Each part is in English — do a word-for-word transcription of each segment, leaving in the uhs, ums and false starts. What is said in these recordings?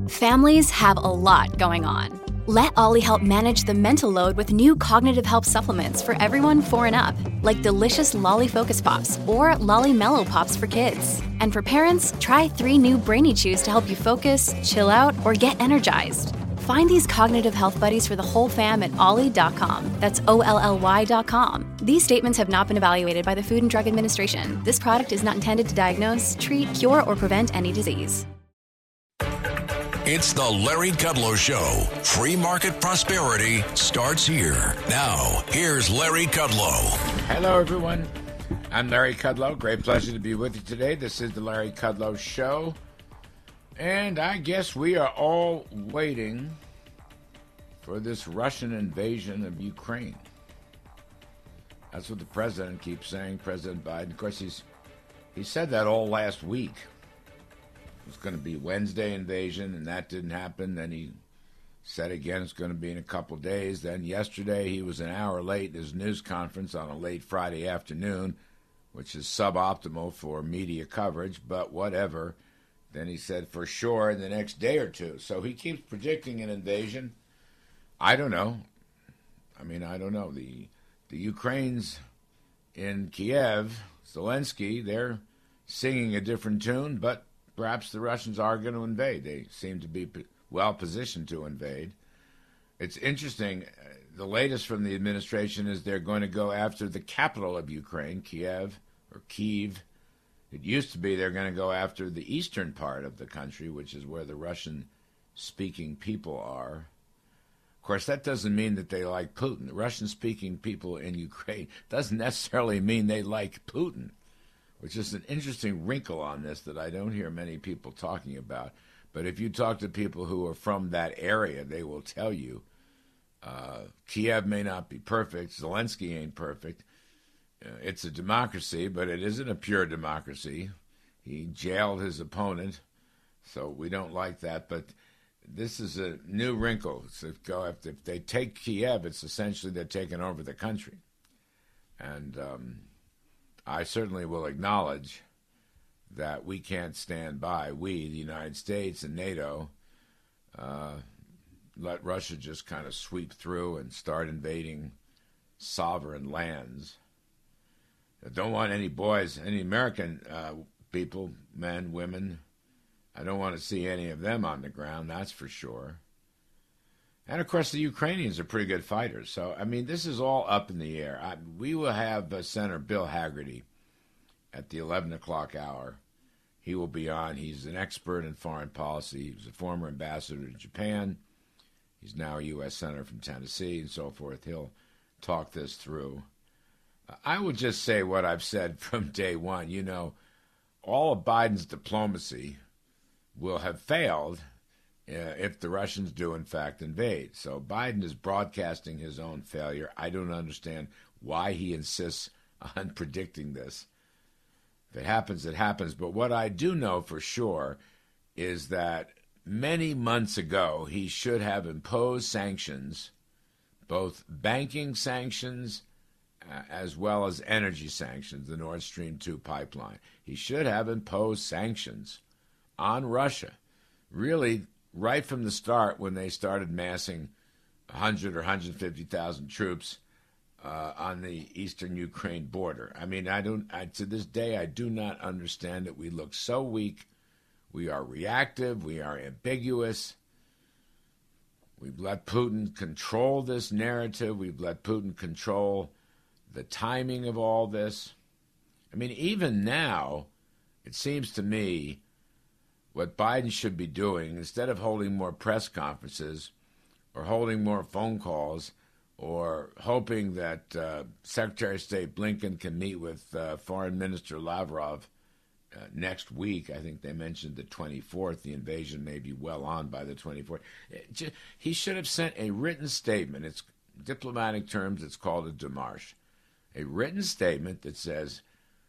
Families have a lot going on. Let Ollie help manage the mental load with new cognitive help supplements for everyone four and up, like delicious Lolly Focus Pops or Lolly Mellow Pops for kids. And for parents, try three new Brainy Chews to help you focus, chill out, or get energized. Find these cognitive health buddies for the whole fam at ollie dot com. That's O L L Y dot com. These statements have not been evaluated by the Food and Drug Administration. This product is not intended to diagnose, treat, cure, or prevent any disease. It's the Larry Kudlow Show. Free market prosperity starts here. Now, here's Larry Kudlow. Hello, everyone. I'm Larry Kudlow. Great pleasure to be with you today. This is the Larry Kudlow Show. And I guess we are all waiting for this Russian invasion of Ukraine. That's what the president keeps saying, President Biden. Of course, he's he said that all last week. It was going to be Wednesday invasion, and that didn't happen. Then he said again it's going to be in a couple of days. Then yesterday he was an hour late at his news conference on a late Friday afternoon, which is suboptimal for media coverage, but whatever. Then he said for sure in the next day or two. So he keeps predicting an invasion. I don't know. I mean, I don't know. The the Ukrainians in Kiev, Zelensky, they're singing a different tune, but perhaps the Russians are going to invade. They seem to be well positioned to invade. It's interesting. The latest from the administration is they're going to go after the capital of Ukraine, Kiev or Kyiv. It used to be they're going to go after the eastern part of the country, which is where the Russian-speaking people are. Of course, that doesn't mean that they like Putin. The Russian-speaking people in Ukraine doesn't necessarily mean they like Putin, which is an interesting wrinkle on this that I don't hear many people talking about. But if you talk to people who are from that area, they will tell you uh, Kiev may not be perfect, Zelensky ain't perfect. Uh, it's a democracy, but it isn't a pure democracy. He jailed his opponent, so we don't like that. But this is a new wrinkle. So if, go, if, if they take Kiev, it's essentially they're taking over the country. And um, I certainly will acknowledge that we can't stand by, we, the United States and NATO, uh, let Russia just kind of sweep through and start invading sovereign lands. I don't want any boys, any American uh, people, men, women, I don't want to see any of them on the ground, that's for sure. And, of course, the Ukrainians are pretty good fighters. So, I mean, this is all up in the air. I, we will have uh, Senator Bill Hagerty at the eleven o'clock hour. He will be on. He's an expert in foreign policy. He was a former ambassador to Japan. He's now a U S Senator from Tennessee and so forth. He'll talk this through. I would just say what I've said from day one. You know, all of Biden's diplomacy will have failed uh, if the Russians do, in fact, invade. So Biden is broadcasting his own failure. I don't understand why he insists on predicting this. If it happens, it happens. But what I do know for sure is that many months ago, he should have imposed sanctions, both banking sanctions uh, as well as energy sanctions, the Nord Stream two pipeline. He should have imposed sanctions on Russia, really right from the start when they started massing one hundred or one hundred fifty thousand troops Uh, on the eastern Ukraine border. I mean, I don't. I, to this day, I do not understand it. We look so weak. We are reactive. We are ambiguous. We've let Putin control this narrative. We've let Putin control the timing of all this. I mean, even now, it seems to me what Biden should be doing, instead of holding more press conferences or holding more phone calls, or hoping that uh, Secretary of State Blinken can meet with uh, Foreign Minister Lavrov uh, next week. I think they mentioned the twenty-fourth. The invasion may be well on by the twenty-fourth. Just, he should have sent a written statement. It's diplomatic terms, it's called a démarche. A written statement that says,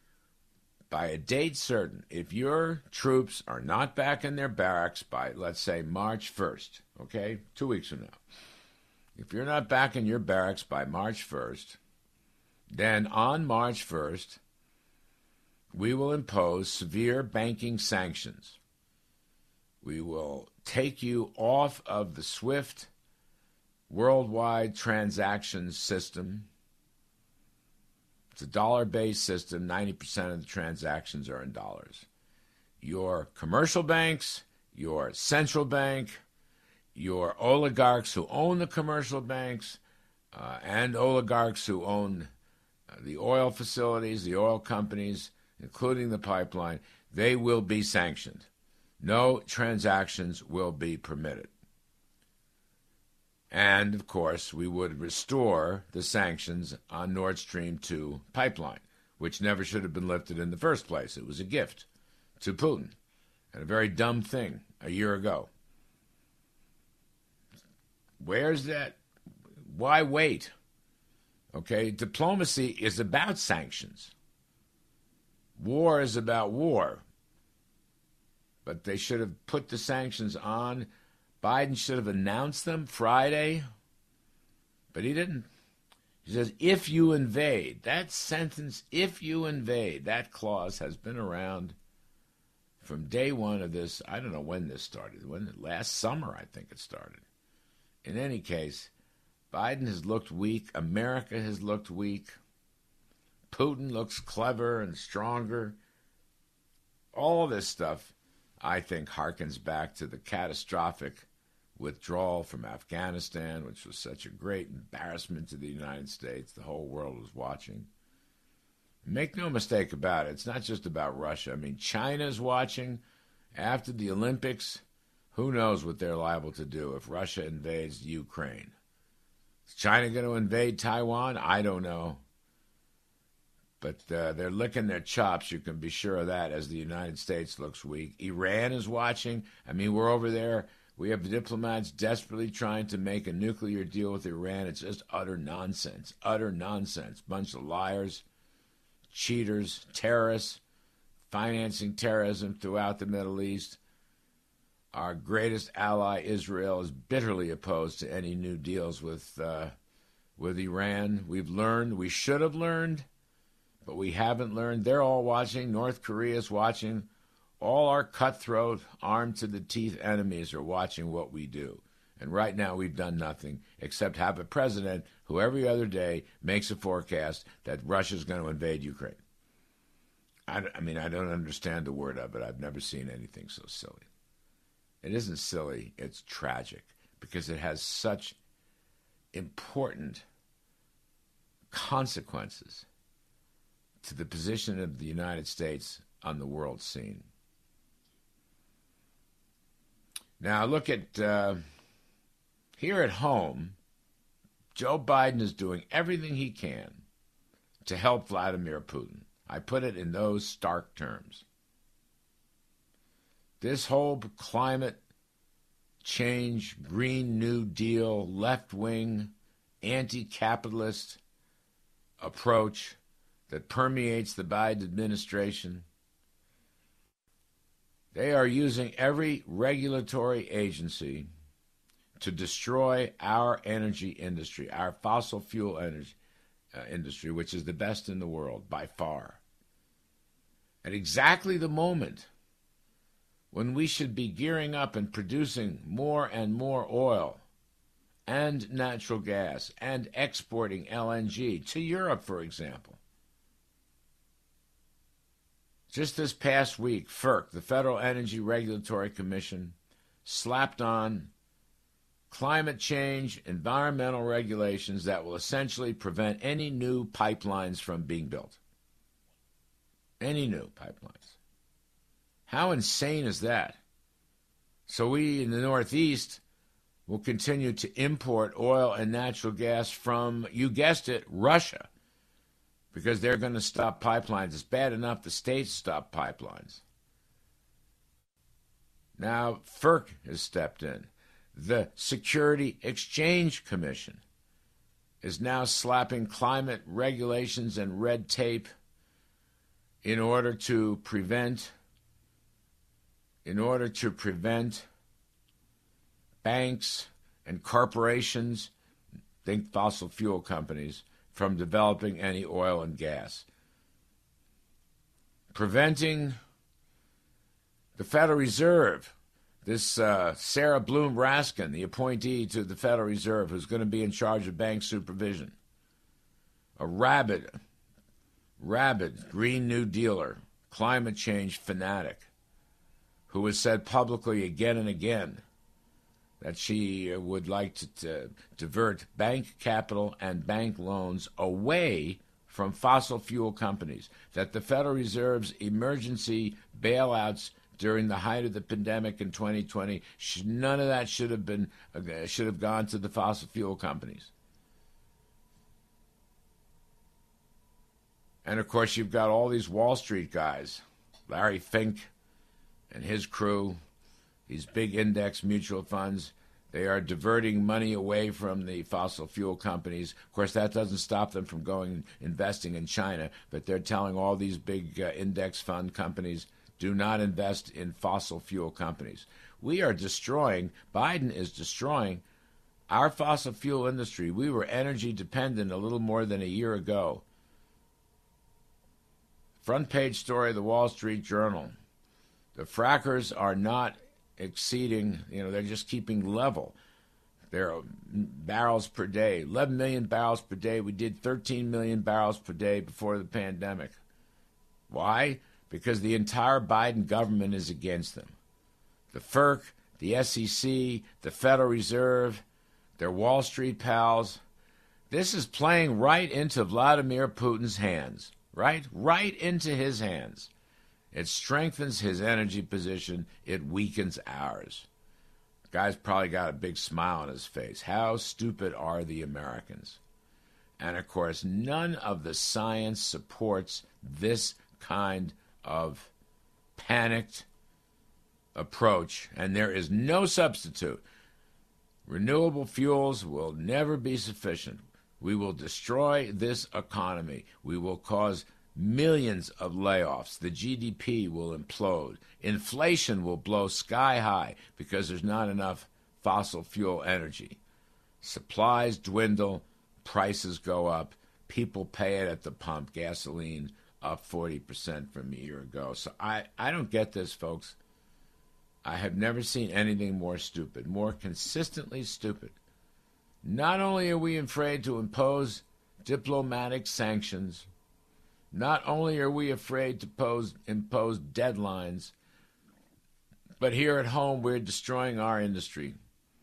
by a date certain, if your troops are not back in their barracks by, let's say, March first, okay, two weeks from now, if you're not back in your barracks by March first, then on March first, we will impose severe banking sanctions We will take you off of the SWIFT worldwide transactions system. It's a dollar-based system. ninety percent of the transactions are in dollars. Your commercial banks, your central bank, your oligarchs who own the commercial banks, uh, and oligarchs who own uh, the oil facilities, the oil companies, including the pipeline, they will be sanctioned. No transactions will be permitted. And, of course, we would restore the sanctions on Nord Stream two pipeline, which never should have been lifted in the first place. It was a gift to Putin, and a very dumb thing a year ago. Where's that? Why wait? Okay, diplomacy is about sanctions. War is about war. But they should have put the sanctions on. Biden should have announced them Friday, but he didn't. He says, if you invade, that sentence, if you invade, that clause has been around from day one of this. I don't know when this started. When last summer, I think it started. In any case, Biden has looked weak. America has looked weak. Putin looks clever and stronger. All this stuff, I think, harkens back to the catastrophic withdrawal from Afghanistan, which was such a great embarrassment to the United States. The whole world was watching. Make no mistake about it, it's not just about Russia. I mean, China's watching. After the Olympics, who knows what they're liable to do if Russia invades Ukraine. Is China going to invade Taiwan? I don't know. But uh, they're licking their chops, you can be sure of that, as the United States looks weak. Iran is watching. I mean, we're over there. We have diplomats desperately trying to make a nuclear deal with Iran. It's just utter nonsense, utter nonsense. Bunch of liars, cheaters, terrorists, financing terrorism throughout the Middle East. Our greatest ally, Israel, is bitterly opposed to any new deals with uh, with Iran. We've learned, we should have learned, but we haven't learned. They're all watching. North Korea's watching. All our cutthroat, armed-to-the-teeth enemies are watching what we do. And right now we've done nothing except have a president who every other day makes a forecast that Russia's going to invade Ukraine. I, I mean, I don't understand a word of it. I've never seen anything so silly. It isn't silly. It's tragic because it has such important consequences to the position of the United States on the world scene. Now, look at uh, here at home, Joe Biden is doing everything he can to help Vladimir Putin. I put it in those stark terms. This whole climate change, Green New Deal, left-wing, anti-capitalist approach that permeates the Biden administration, they are using every regulatory agency to destroy our energy industry, our fossil fuel energy uh, industry, which is the best in the world by far. At exactly the moment when we should be gearing up and producing more and more oil and natural gas and exporting L N G to Europe, for example. Just this past week, FERC, the Federal Energy Regulatory Commission, slapped on climate change, environmental regulations that will essentially prevent any new pipelines from being built. Any new pipelines. How insane is that? So we in the Northeast will continue to import oil and natural gas from, you guessed it, Russia, because they're going to stop pipelines. It's bad enough the states stop pipelines. Now FERC has stepped in. The Security Exchange Commission is now slapping climate regulations and red tape in order to prevent in order to prevent banks and corporations, think fossil fuel companies, from developing any oil and gas. Preventing the Federal Reserve This uh, Sarah Bloom Raskin, the appointee to the Federal Reserve, who's going to be in charge of bank supervision, a rabid, rabid Green New Dealer, climate change fanatic, who has said publicly again and again that she would like to, to divert bank capital and bank loans away from fossil fuel companies, that the Federal Reserve's emergency bailouts during the height of the pandemic in twenty twenty, should, none of that should have been uh, should have gone to the fossil fuel companies. And of course, you've got all these Wall Street guys, Larry Fink and his crew, these big index mutual funds. They are diverting money away from the fossil fuel companies. Of course, that doesn't stop them from going investing in China, but they're telling all these big uh, index fund companies, do not invest in fossil fuel companies. We are destroying, Biden is destroying our fossil fuel industry. We were energy dependent a little more than a year ago. Front page story of the Wall Street Journal. The frackers are not exceeding, you know, they're just keeping level. There are barrels per day, eleven million barrels per day. We did thirteen million barrels per day before the pandemic. Why? Because the entire Biden government is against them. The F E R C, the S E C, the Federal Reserve, their Wall Street pals. This is playing right into Vladimir Putin's hands, right? Right into his hands. It strengthens his energy position. It weakens ours. The guy's probably got a big smile on his face. How stupid are the Americans? And, of course, none of the science supports this kind of panicked approach, and there is no substitute. Renewable fuels will never be sufficient. We will destroy this economy. We will cause millions of layoffs. The G D P will implode. Inflation will blow sky high because there's not enough fossil fuel energy. Supplies dwindle, prices go up, people pay it at the pump. Gasoline up forty percent from a year ago. So I, I don't get this, folks. I have never seen anything more stupid, more consistently stupid. Not only are we afraid to impose diplomatic sanctions, not only are we afraid to pose, impose deadlines, but here at home we're destroying our industry.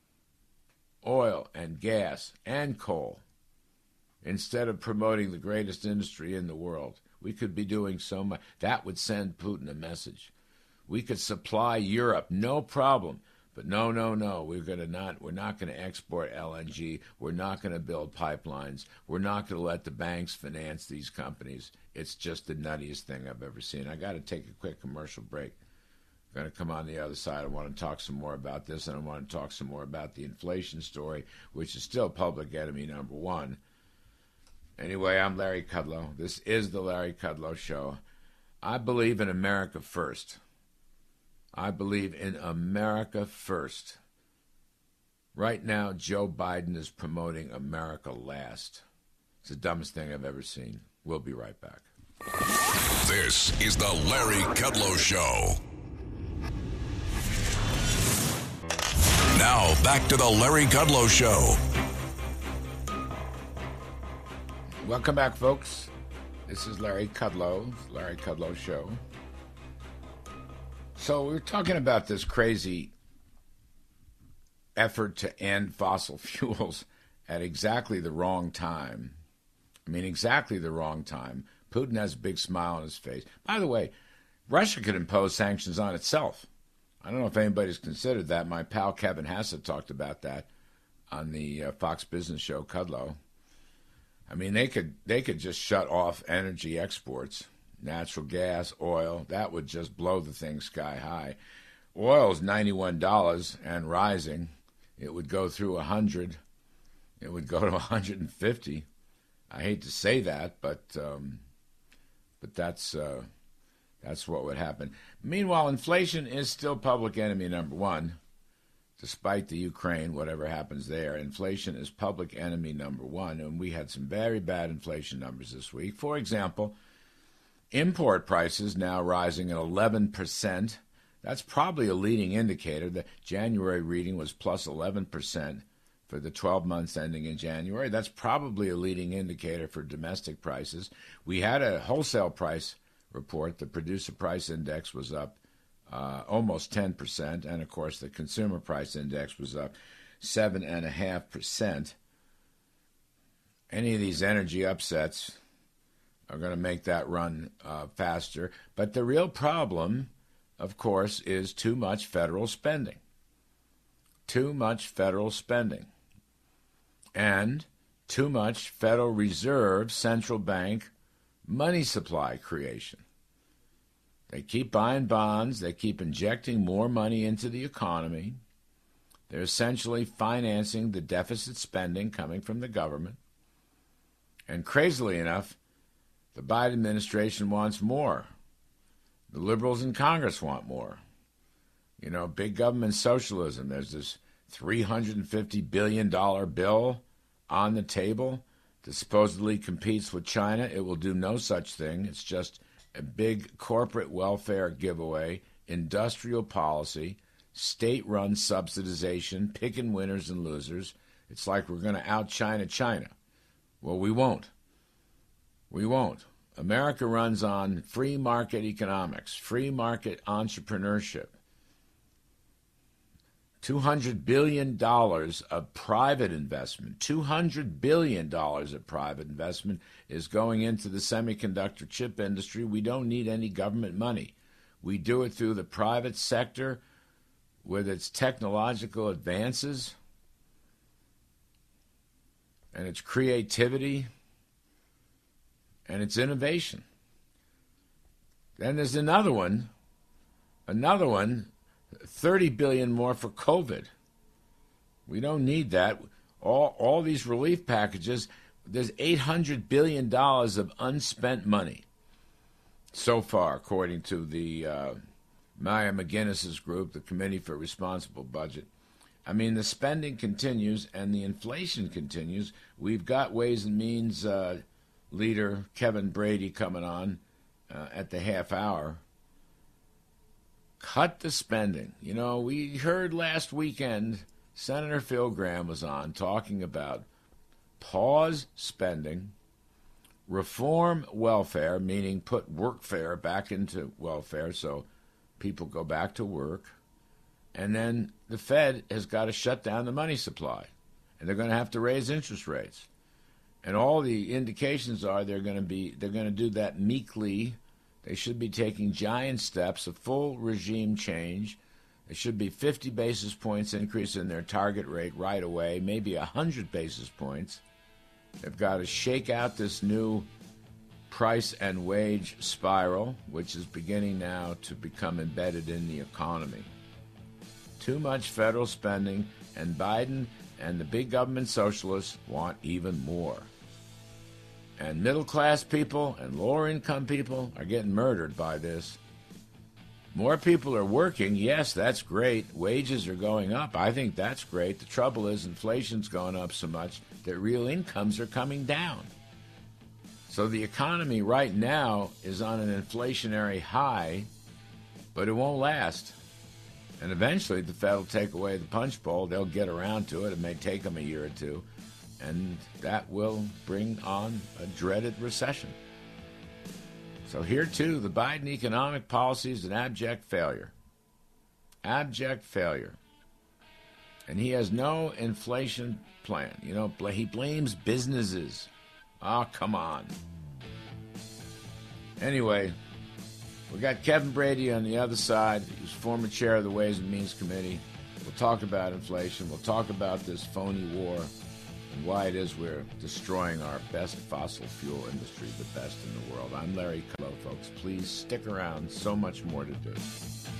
Oil and gas and coal. Instead of promoting the greatest industry in the world, we could be doing so much. That would send Putin a message. We could supply Europe, no problem. But no, no, no, we're gonna not. We're not going to export L N G. We're not going to build pipelines. We're not going to let the banks finance these companies. It's just the nuttiest thing I've ever seen. I got to take a quick commercial break. I'm going to come on the other side. I want to talk some more about this, and I want to talk some more about the inflation story, which is still public enemy number one. Anyway, I'm Larry Kudlow. This is the Larry Kudlow Show. I believe in America first. I believe in America first. Right now, Joe Biden is promoting America last. It's the dumbest thing I've ever seen. We'll be right back. This is the Larry Kudlow Show. Now, back to the Larry Kudlow Show. Welcome back, folks. This is Larry Kudlow, Larry Kudlow Show. So we're talking about this crazy effort to end fossil fuels at exactly the wrong time. I mean, exactly the wrong time. Putin has a big smile on his face. By the way, Russia could impose sanctions on itself. I don't know if anybody's considered that. My pal Kevin Hassett talked about that on the uh, Fox Business show, Kudlow. I mean, they could they could just shut off energy exports. Natural gas, oil, that would just blow the thing sky high. Oil is ninety-one dollars and rising. It would go through one hundred. It would go to one hundred fifty. I hate to say that, but um, but that's uh, that's what would happen. Meanwhile, inflation is still public enemy number one. Despite the Ukraine, whatever happens there, inflation is public enemy number one, and we had some very bad inflation numbers this week. For example, import prices now rising at eleven percent That's probably a leading indicator. The January reading was plus eleven percent for the twelve months ending in January. That's probably a leading indicator for domestic prices. We had a wholesale price report. The producer price index was up uh, almost ten percent, and of course the consumer price index was up seven point five percent. Any of these energy upsets are going to make that run uh, faster. But the real problem, of course, is too much federal spending. Too much federal spending. And too much Federal Reserve central bank money supply creation. They keep buying bonds. They keep injecting more money into the economy. They're essentially financing the deficit spending coming from the government. And crazily enough, the Biden administration wants more. The liberals in Congress want more. You know, big government socialism. There's this three hundred fifty billion dollars bill on the table that supposedly competes with China. It will do no such thing. It's just a big corporate welfare giveaway, industrial policy, state-run subsidization, picking winners and losers. It's like we're going to out-China China. Well, we won't. We won't. America runs on free market economics, free market entrepreneurship. two hundred billion dollars of private investment, two hundred billion dollars of private investment is going into the semiconductor chip industry. We don't need any government money. We do it through the private sector with its technological advances and its creativity and its innovation. Then there's another one, another one, thirty billion dollars more for COVID. We don't need that. All all these relief packages, there's eight hundred billion dollars of unspent money so far, according to the uh, Maya McGinnis's group, the Committee for Responsible Budget. I mean, the spending continues and the inflation continues. We've got Ways and Means uh, leader Kevin Brady coming on uh, at the half hour. Cut the spending. You know, we heard last weekend Senator Phil Gramm was on talking about pause spending, reform welfare, meaning put workfare back into welfare so people go back to work, and then the Fed has got to shut down the money supply, and they're going to have to raise interest rates. And all the indications are they're going to be they're going to do that meekly. They should be taking giant steps, a full regime change. There should be fifty basis points increase in their target rate right away, maybe one hundred basis points. They've got to shake out this new price and wage spiral, which is beginning now to become embedded in the economy. Too much federal spending, and Biden and the big government socialists want even more. And middle-class people and lower-income people are getting murdered by this. More people are working. Yes, that's great. Wages are going up. I think that's great. The trouble is inflation's going up so much that real incomes are coming down. So the economy right now is on an inflationary high, but it won't last. And eventually the Fed will take away the punch bowl. They'll get around to it. It may take them a year or two. And that will bring on a dreaded recession. So here, too, the Biden economic policy is an abject failure. Abject failure. And he has no inflation plan. You know, he blames businesses. Oh, come on. Anyway, we got Kevin Brady on the other side. He was former chair of the Ways and Means Committee. We'll talk about inflation. We'll talk about this phony war and why it is we're destroying our best fossil fuel industry, the best in the world. I'm Larry Kudlow, folks. Please stick around. So much more to do.